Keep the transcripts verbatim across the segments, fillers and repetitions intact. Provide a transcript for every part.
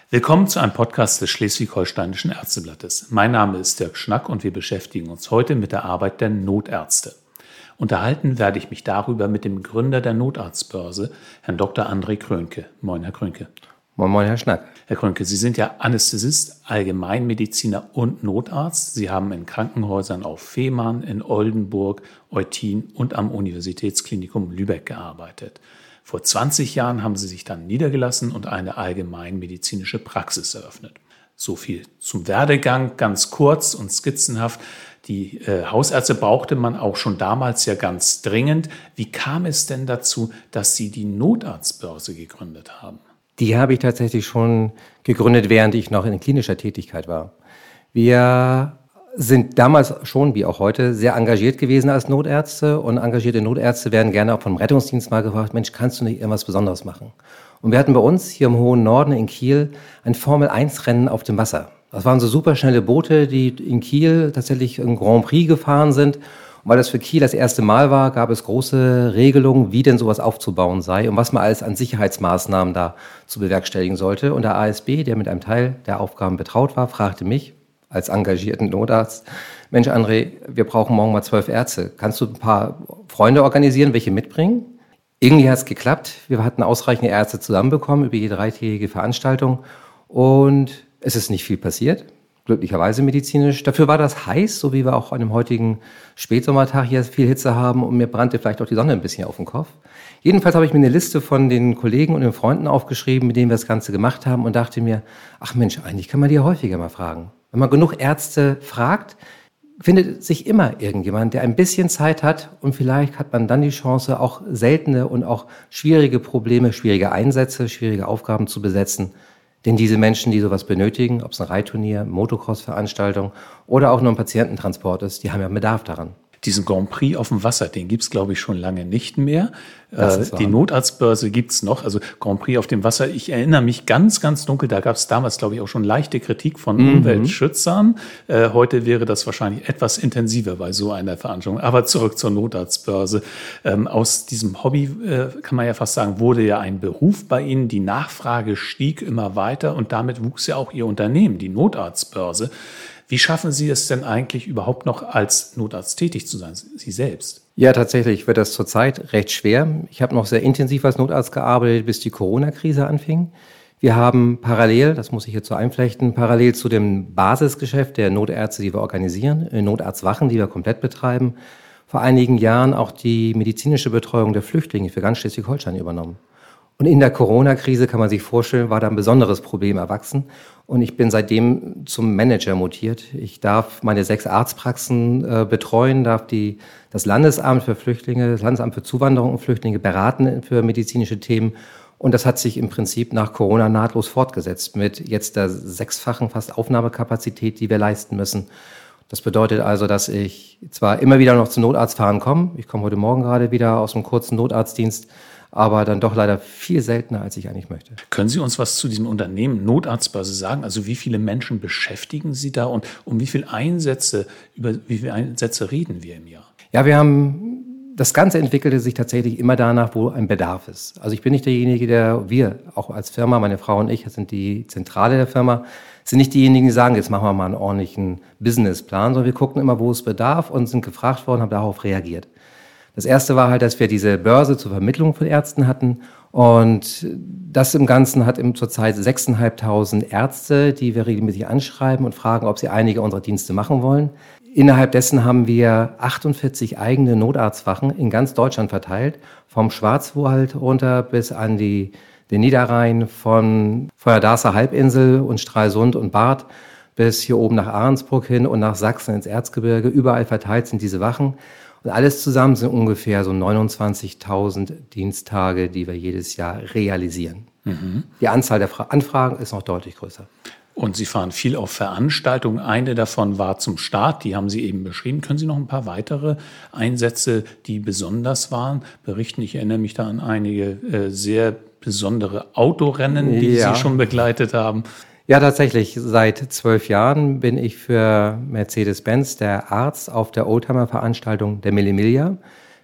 Willkommen zu einem Podcast des Schleswig-Holsteinischen Ärzteblattes. Mein Name ist Dirk Schnack und wir beschäftigen uns heute mit der Arbeit der Notärzte. Unterhalten werde ich mich darüber mit dem Gründer der Notarztbörse, Herrn Doktor André Krönke. Moin, Herr Krönke. Moin, moin, Herr Schnack. Herr Krönke, Sie sind ja Anästhesist, Allgemeinmediziner und Notarzt. Sie haben in Krankenhäusern auf Fehmarn, in Oldenburg, Eutin und am Universitätsklinikum Lübeck gearbeitet. Vor zwanzig Jahren haben Sie sich dann niedergelassen und eine allgemeinmedizinische Praxis eröffnet. So viel zum Werdegang, ganz kurz und skizzenhaft. Die äh, Hausärzte brauchte man auch schon damals ja ganz dringend. Wie kam es denn dazu, dass Sie die Notarztbörse gegründet haben? Die habe ich tatsächlich schon gegründet, während ich noch in klinischer Tätigkeit war. Wir sind damals schon, wie auch heute, sehr engagiert gewesen als Notärzte. Und engagierte Notärzte werden gerne auch vom Rettungsdienst mal gefragt, Mensch, kannst du nicht irgendwas Besonderes machen? Und wir hatten bei uns hier im hohen Norden in Kiel ein Formel eins Rennen auf dem Wasser. Das waren so superschnelle Boote, die in Kiel tatsächlich ein Grand Prix gefahren sind. Und weil das für Kiel das erste Mal war, gab es große Regelungen, wie denn sowas aufzubauen sei und was man alles an Sicherheitsmaßnahmen da zu bewerkstelligen sollte. Und der A S B, der mit einem Teil der Aufgaben betraut war, fragte mich als engagierten Notarzt, Mensch André, wir brauchen morgen mal zwölf Ärzte. Kannst du ein paar Freunde organisieren, welche mitbringen? Irgendwie hat es geklappt. Wir hatten ausreichende Ärzte zusammenbekommen über die dreitägige Veranstaltung und es ist nicht viel passiert. Glücklicherweise medizinisch. Dafür war das heiß, so wie wir auch an dem heutigen Spätsommertag hier viel Hitze haben und mir brannte vielleicht auch die Sonne ein bisschen auf den Kopf. Jedenfalls habe ich mir eine Liste von den Kollegen und den Freunden aufgeschrieben, mit denen wir das Ganze gemacht haben und dachte mir, ach Mensch, eigentlich kann man die ja häufiger mal fragen. Wenn man genug Ärzte fragt, findet sich immer irgendjemand, der ein bisschen Zeit hat und vielleicht hat man dann die Chance, auch seltene und auch schwierige Probleme, schwierige Einsätze, schwierige Aufgaben zu besetzen. Denn diese Menschen, die sowas benötigen, ob es ein Reitturnier, Motocross-Veranstaltung oder auch nur ein Patiententransport ist, die haben ja Bedarf daran. Diesen Grand Prix auf dem Wasser, den gibt's glaube ich, schon lange nicht mehr. Äh, die Notarztbörse gibt's noch, also Grand Prix auf dem Wasser. Ich erinnere mich ganz, ganz dunkel, da gab's damals, glaube ich, auch schon leichte Kritik von mhm. Umweltschützern. Äh, heute wäre das wahrscheinlich etwas intensiver bei so einer Veranstaltung. Aber zurück zur Notarztbörse. Ähm, aus diesem Hobby, äh, kann man ja fast sagen, wurde ja ein Beruf bei Ihnen. Die Nachfrage stieg immer weiter und damit wuchs ja auch Ihr Unternehmen, die Notarztbörse. Wie schaffen Sie es denn eigentlich überhaupt noch als Notarzt tätig zu sein, Sie selbst? Ja, tatsächlich wird das zurzeit recht schwer. Ich habe noch sehr intensiv als Notarzt gearbeitet, bis die Corona-Krise anfing. Wir haben parallel, das muss ich jetzt so einflechten, parallel zu dem Basisgeschäft der Notärzte, die wir organisieren, Notarztwachen, die wir komplett betreiben, vor einigen Jahren auch die medizinische Betreuung der Flüchtlinge für ganz Schleswig-Holstein übernommen. Und in der Corona-Krise, kann man sich vorstellen, war da ein besonderes Problem erwachsen. Und ich bin seitdem zum Manager mutiert. Ich darf meine sechs Arztpraxen äh, betreuen, darf die, das Landesamt für Flüchtlinge, das Landesamt für Zuwanderung und Flüchtlinge beraten für medizinische Themen. Und das hat sich im Prinzip nach Corona nahtlos fortgesetzt mit jetzt der sechsfachen fast Aufnahmekapazität, die wir leisten müssen. Das bedeutet also, dass ich zwar immer wieder noch zum Notarzt fahren komme. Ich komme heute Morgen gerade wieder aus einem kurzen Notarztdienst, aber dann doch leider viel seltener, als ich eigentlich möchte. Können Sie uns was zu diesem Unternehmen Notarztbörse sagen? Also wie viele Menschen beschäftigen Sie da und um wie viele Einsätze, über wie viele Einsätze reden wir im Jahr? Ja, wir haben, das Ganze entwickelte sich tatsächlich immer danach, wo ein Bedarf ist. Also ich bin nicht derjenige, der, wir auch als Firma, meine Frau und ich, das sind die Zentrale der Firma, sind nicht diejenigen, die sagen, jetzt machen wir mal einen ordentlichen Businessplan, sondern wir gucken immer, wo es bedarf und sind gefragt worden, haben darauf reagiert. Das erste war halt, dass wir diese Börse zur Vermittlung von Ärzten hatten und das im Ganzen hat im zurzeit sechstausendfünfhundert Ärzte, die wir regelmäßig anschreiben und fragen, ob sie einige unserer Dienste machen wollen. Innerhalb dessen haben wir achtundvierzig eigene Notarztwachen in ganz Deutschland verteilt, vom Schwarzwald runter bis an die, den Niederrhein, von, von der Darßer Halbinsel und Stralsund und Barth bis hier oben nach Ahrensburg hin und nach Sachsen ins Erzgebirge. Überall verteilt sind diese Wachen. Und alles zusammen sind ungefähr so neunundzwanzigtausend Diensttage, die wir jedes Jahr realisieren. Mhm. Die Anzahl der Anfragen ist noch deutlich größer. Und Sie fahren viel auf Veranstaltungen. Eine davon war zum Start, die haben Sie eben beschrieben. Können Sie noch ein paar weitere Einsätze, die besonders waren, berichten? Ich erinnere mich da an einige äh, sehr besondere Autorennen, die ja. Sie schon begleitet haben. Ja, tatsächlich. Seit zwölf Jahren bin ich für Mercedes-Benz der Arzt auf der Oldtimer-Veranstaltung der Mille Miglia.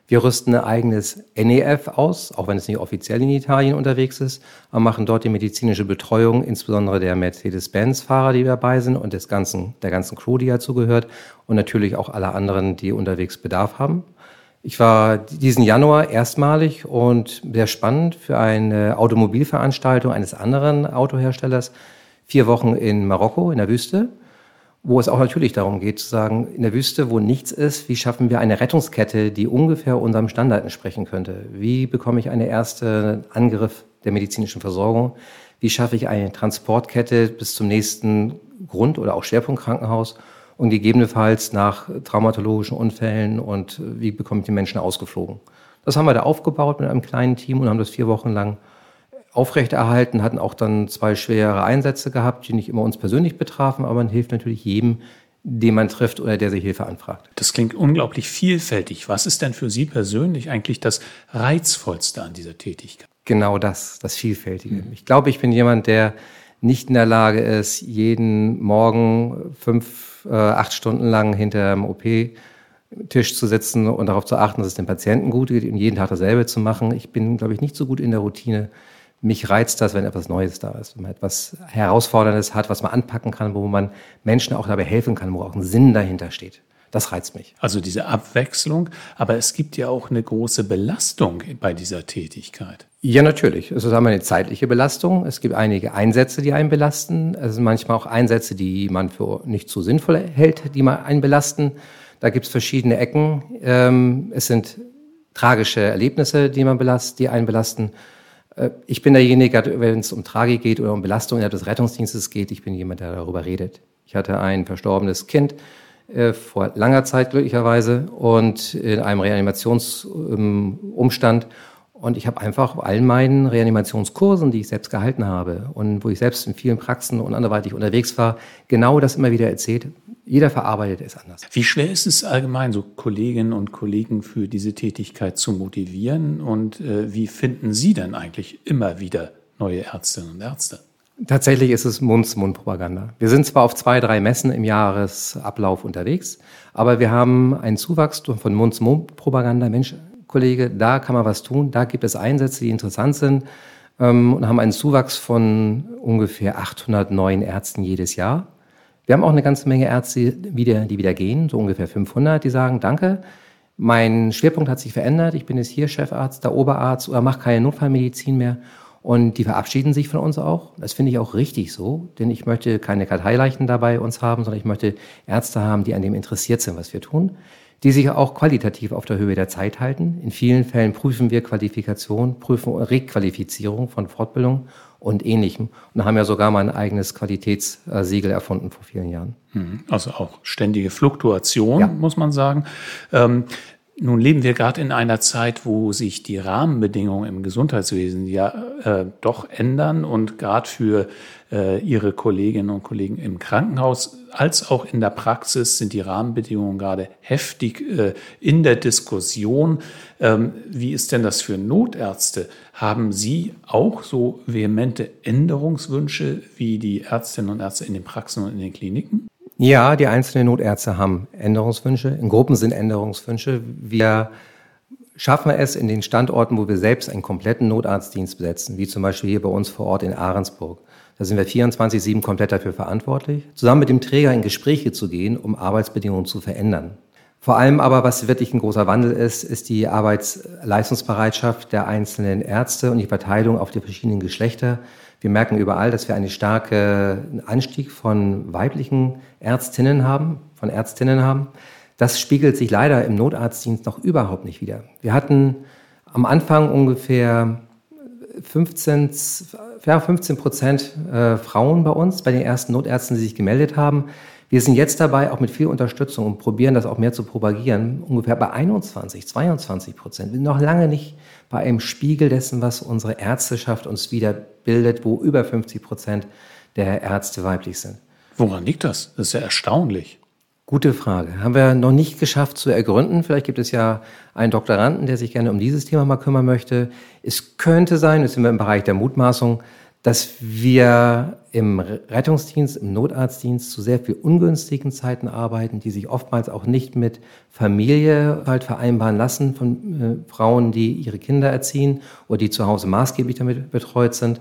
Wir rüsten ein eigenes N E F aus, auch wenn es nicht offiziell in Italien unterwegs ist, aber machen dort die medizinische Betreuung, insbesondere der Mercedes-Benz-Fahrer, die dabei sind und des ganzen, der ganzen Crew, die dazu gehört und natürlich auch alle anderen, die unterwegs Bedarf haben. Ich war diesen Januar erstmalig und sehr spannend für eine Automobilveranstaltung eines anderen Autoherstellers, vier Wochen in Marokko, in der Wüste, wo es auch natürlich darum geht zu sagen, in der Wüste, wo nichts ist, wie schaffen wir eine Rettungskette, die ungefähr unserem Standard entsprechen könnte? Wie bekomme ich einen ersten Angriff der medizinischen Versorgung? Wie schaffe ich eine Transportkette bis zum nächsten Grund- oder auch Schwerpunktkrankenhaus? Und gegebenenfalls nach traumatologischen Unfällen und wie bekomme ich die Menschen ausgeflogen? Das haben wir da aufgebaut mit einem kleinen Team und haben das vier Wochen lang aufrechterhalten, hatten auch dann zwei schwere Einsätze gehabt, die nicht immer uns persönlich betrafen, aber man hilft natürlich jedem, den man trifft oder der sich Hilfe anfragt. Das klingt unglaublich vielfältig. Was ist denn für Sie persönlich eigentlich das Reizvollste an dieser Tätigkeit? Genau das, das Vielfältige. Mhm. Ich glaube, ich bin jemand, der nicht in der Lage ist, jeden Morgen fünf, äh, acht Stunden lang hinter dem O P-Tisch zu sitzen und darauf zu achten, dass es dem Patienten gut geht und jeden Tag dasselbe zu machen. Ich bin, glaube ich, nicht so gut in der Routine. Mich reizt das, wenn etwas Neues da ist, wenn man etwas Herausforderndes hat, was man anpacken kann, wo man Menschen auch dabei helfen kann, wo auch ein Sinn dahinter steht. Das reizt mich. Also diese Abwechslung, aber es gibt ja auch eine große Belastung bei dieser Tätigkeit. Ja, natürlich. Es ist einmal eine zeitliche Belastung. Es gibt einige Einsätze, die einen belasten. Es sind manchmal auch Einsätze, die man für nicht so sinnvoll hält, die man einen belasten. Da gibt es verschiedene Ecken. Es sind tragische Erlebnisse, die man belastet, die einen belasten. Ich bin derjenige, wenn es um Tragik geht oder um Belastung innerhalb des Rettungsdienstes geht, ich bin jemand, der darüber redet. Ich hatte ein verstorbenes Kind äh, vor langer Zeit glücklicherweise und in einem Reanimationsumstand. Ähm, und ich habe einfach auf allen meinen Reanimationskursen, die ich selbst gehalten habe und wo ich selbst in vielen Praxen und anderweitig unterwegs war, genau das immer wieder erzählt. Jeder verarbeitet es anders. Wie schwer ist es allgemein, so Kolleginnen und Kollegen für diese Tätigkeit zu motivieren? Und äh, wie finden Sie denn eigentlich immer wieder neue Ärztinnen und Ärzte? Tatsächlich ist es Mund-zu-Mund-Propaganda. Wir sind zwar auf zwei, drei Messen im Jahresablauf unterwegs, aber wir haben einen Zuwachs von Mund-zu-Mund-Propaganda. Mensch, Kollege, da kann man was tun, da gibt es Einsätze, die interessant sind ähm, und haben einen Zuwachs von ungefähr achthundert neuen Ärzten jedes Jahr. Wir haben auch eine ganze Menge Ärzte, die wieder, die wieder gehen, so ungefähr fünfhundert, die sagen, danke, mein Schwerpunkt hat sich verändert, ich bin jetzt hier Chefarzt, der Oberarzt oder mache keine Notfallmedizin mehr und die verabschieden sich von uns auch. Das finde ich auch richtig so, denn ich möchte keine Karteileichen dabei uns haben, sondern ich möchte Ärzte haben, die an dem interessiert sind, was wir tun, die sich auch qualitativ auf der Höhe der Zeit halten. In vielen Fällen prüfen wir Qualifikation, prüfen Requalifizierung von Fortbildung und Ähnlichem. Und haben ja sogar mal ein eigenes Qualitätssiegel erfunden vor vielen Jahren. Also auch ständige Fluktuation, ja, muss man sagen. Ähm, nun leben wir gerade in einer Zeit, wo sich die Rahmenbedingungen im Gesundheitswesen ja äh, doch ändern und gerade für äh, Ihre Kolleginnen und Kollegen im Krankenhaus als auch in der Praxis sind die Rahmenbedingungen gerade heftig äh, in der Diskussion. Ähm, wie ist denn das für Notärzte? Haben Sie auch so vehemente Änderungswünsche wie die Ärztinnen und Ärzte in den Praxen und in den Kliniken? Ja, die einzelnen Notärzte haben Änderungswünsche. In Gruppen sind Änderungswünsche. Wir schaffen es in den Standorten, wo wir selbst einen kompletten Notarztdienst besetzen, wie zum Beispiel hier bei uns vor Ort in Ahrensburg. Da sind wir vierundzwanzig sieben komplett dafür verantwortlich, zusammen mit dem Träger in Gespräche zu gehen, um Arbeitsbedingungen zu verändern. Vor allem aber, was wirklich ein großer Wandel ist, ist die Arbeitsleistungsbereitschaft der einzelnen Ärzte und die Verteilung auf die verschiedenen Geschlechter. Wir merken überall, dass wir einen starken Anstieg von weiblichen Ärztinnen haben, von Ärztinnen haben. Das spiegelt sich leider im Notarztdienst noch überhaupt nicht wider. Wir hatten am Anfang ungefähr fünfzehn, ja, fünfzehn Prozent äh, Frauen bei uns, bei den ersten Notärzten, die sich gemeldet haben. Wir sind jetzt dabei, auch mit viel Unterstützung und probieren das auch mehr zu propagieren, ungefähr bei einundzwanzig, zweiundzwanzig Prozent. Wir sind noch lange nicht bei einem Spiegel dessen, was unsere Ärzteschaft uns wieder bildet, wo über fünfzig Prozent der Ärzte weiblich sind. Woran liegt das? Das ist ja erstaunlich. Gute Frage. Haben wir noch nicht geschafft zu ergründen. Vielleicht gibt es ja einen Doktoranden, der sich gerne um dieses Thema mal kümmern möchte. Es könnte sein, jetzt sind wir im Bereich der Mutmaßung, dass wir im Rettungsdienst, im Notarztdienst zu sehr viel ungünstigen Zeiten arbeiten, die sich oftmals auch nicht mit Familie halt vereinbaren lassen von äh, Frauen, die ihre Kinder erziehen oder die zu Hause maßgeblich damit betreut sind.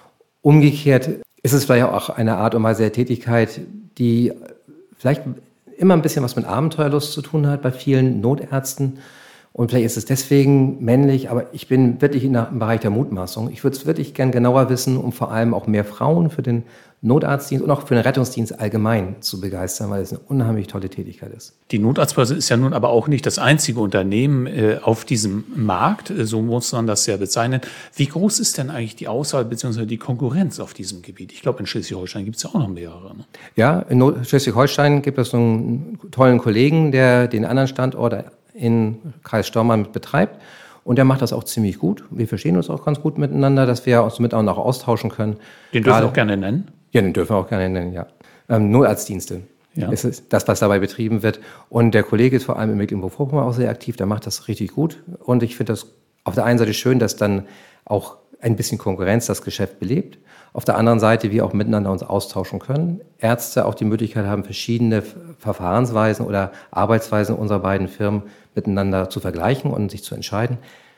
Umgekehrt ist es vielleicht auch eine Art und Weise der Tätigkeit, die vielleicht immer ein bisschen was mit Abenteuerlust zu tun hat bei vielen Notärzten. Und vielleicht ist es deswegen männlich, aber ich bin wirklich im Bereich der Mutmaßung. Ich würde es wirklich gern genauer wissen, um vor allem auch mehr Frauen für den Notarztdienst und auch für den Rettungsdienst allgemein zu begeistern, weil es eine unheimlich tolle Tätigkeit ist. Die Notarztbörse ist ja nun aber auch nicht das einzige Unternehmen äh, auf diesem Markt, so muss man das ja bezeichnen. Wie groß ist denn eigentlich die Auswahl bzw. die Konkurrenz auf diesem Gebiet? Ich glaube, in Schleswig-Holstein gibt es ja auch noch mehrere. Ne? Ja, in Not- Schleswig-Holstein gibt es einen tollen Kollegen, der den anderen Standort in Kreis Stormarn mit betreibt. Und der macht das auch ziemlich gut. Wir verstehen uns auch ganz gut miteinander, dass wir uns mit auch noch austauschen können. Den dürfen wir auch gerne nennen? Ja, den dürfen wir auch gerne nennen, ja. Ähm, Notarztdienste. Ja. Ist es das, was dabei betrieben wird. Und der Kollege ist vor allem in Mecklenburg-Vorpommern auch sehr aktiv. Der macht das richtig gut. Und ich finde das auf der einen Seite schön, dass dann auch ein bisschen Konkurrenz das Geschäft belebt. Auf der anderen Seite wir auch miteinander uns austauschen können. Ärzte auch die Möglichkeit haben, verschiedene Verfahrensweisen oder Arbeitsweisen unserer beiden Firmen miteinander zu vergleichen und sich zu entscheiden.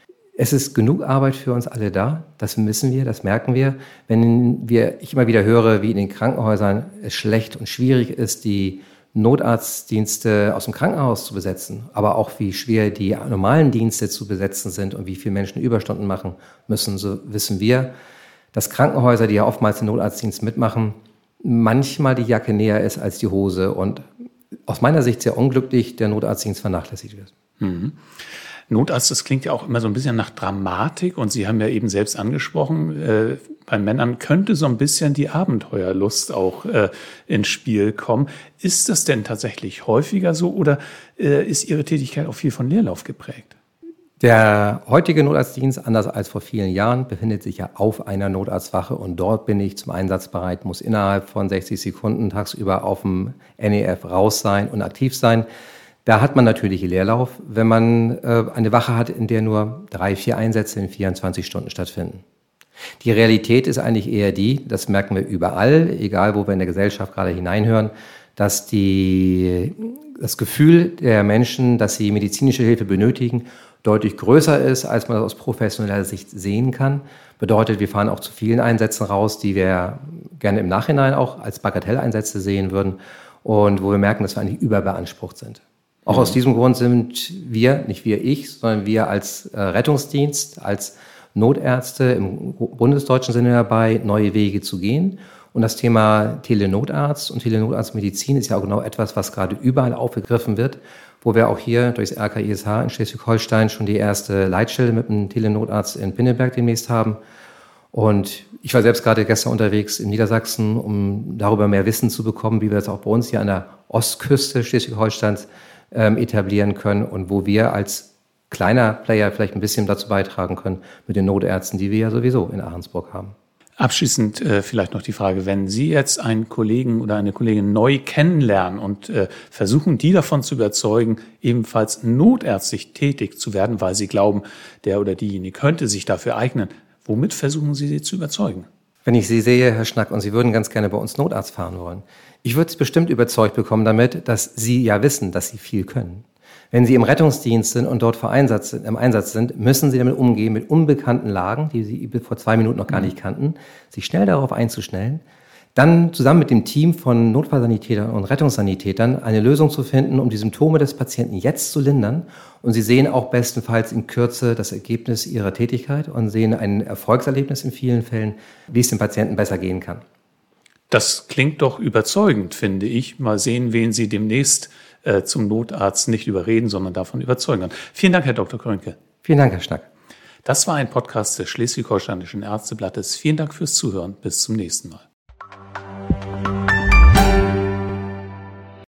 Es ist genug Arbeit für uns alle da. Das wissen wir, das merken wir. Wenn wir, ich immer wieder höre, wie in den Krankenhäusern es schlecht und schwierig ist, die Notarztdienste aus dem Krankenhaus zu besetzen, aber auch wie schwer die normalen Dienste zu besetzen sind und wie viele Menschen Überstunden machen müssen, so wissen wir, dass Krankenhäuser, die ja oftmals den Notarztdienst mitmachen, manchmal die Jacke näher ist als die Hose und aus meiner Sicht sehr unglücklich der Notarztdienst vernachlässigt wird. Mhm. Notarzt, das klingt ja auch immer so ein bisschen nach Dramatik und Sie haben ja eben selbst angesprochen, äh, bei Männern könnte so ein bisschen die Abenteuerlust auch äh, ins Spiel kommen. Ist das denn tatsächlich häufiger so oder äh, ist Ihre Tätigkeit auch viel von Leerlauf geprägt? Der heutige Notarztdienst, anders als vor vielen Jahren, befindet sich ja auf einer Notarztwache und dort bin ich zum Einsatz bereit, muss innerhalb von sechzig Sekunden tagsüber auf dem N E F raus sein und aktiv sein. Da hat man natürlich Leerlauf, wenn man äh, eine Wache hat, in der nur drei, vier Einsätze in vierundzwanzig Stunden stattfinden. Die Realität ist eigentlich eher die, das merken wir überall, egal wo wir in der Gesellschaft gerade hineinhören, dass die, das Gefühl der Menschen, dass sie medizinische Hilfe benötigen, deutlich größer ist, als man das aus professioneller Sicht sehen kann. Bedeutet, wir fahren auch zu vielen Einsätzen raus, die wir gerne im Nachhinein auch als Bagatelleinsätze sehen würden und wo wir merken, dass wir eigentlich überbeansprucht sind. Auch aus diesem Grund sind wir, nicht wir ich, sondern wir als äh, Rettungsdienst, als Notärzte im bundesdeutschen Sinne dabei, neue Wege zu gehen. Und das Thema Telenotarzt und Telenotarztmedizin ist ja auch genau etwas, was gerade überall aufgegriffen wird, wo wir auch hier durchs R K I S H in Schleswig-Holstein schon die erste Leitstelle mit einem Telenotarzt in Pinneberg demnächst haben. Und ich war selbst gerade gestern unterwegs in Niedersachsen, um darüber mehr Wissen zu bekommen, wie wir das auch bei uns hier an der Ostküste Schleswig-Holsteins ähm, etablieren können und wo wir als kleiner Player vielleicht ein bisschen dazu beitragen können mit den Notärzten, die wir ja sowieso in Ahrensburg haben. Abschließend äh, vielleicht noch die Frage, wenn Sie jetzt einen Kollegen oder eine Kollegin neu kennenlernen und äh, versuchen, die davon zu überzeugen, ebenfalls notärztlich tätig zu werden, weil Sie glauben, der oder diejenige könnte sich dafür eignen, womit versuchen Sie, sie zu überzeugen? Wenn ich Sie sehe, Herr Schnack, und Sie würden ganz gerne bei uns Notarzt fahren wollen, ich würde es bestimmt überzeugt bekommen damit, dass Sie ja wissen, dass Sie viel können. Wenn Sie im Rettungsdienst sind und dort vor Einsatz, im Einsatz sind, müssen Sie damit umgehen, mit unbekannten Lagen, die Sie vor zwei Minuten noch gar nicht kannten, sich schnell darauf einzustellen, dann zusammen mit dem Team von Notfallsanitätern und Rettungssanitätern eine Lösung zu finden, um die Symptome des Patienten jetzt zu lindern. Und Sie sehen auch bestenfalls in Kürze das Ergebnis Ihrer Tätigkeit und sehen ein Erfolgserlebnis in vielen Fällen, wie es dem Patienten besser gehen kann. Das klingt doch überzeugend, finde ich. Mal sehen, wen Sie demnächst äh, zum Notarzt nicht überreden, sondern davon überzeugen kann. Vielen Dank, Herr Doktor Krönke. Vielen Dank, Herr Schnack. Das war ein Podcast des Schleswig-Holsteinischen Ärzteblattes. Vielen Dank fürs Zuhören. Bis zum nächsten Mal.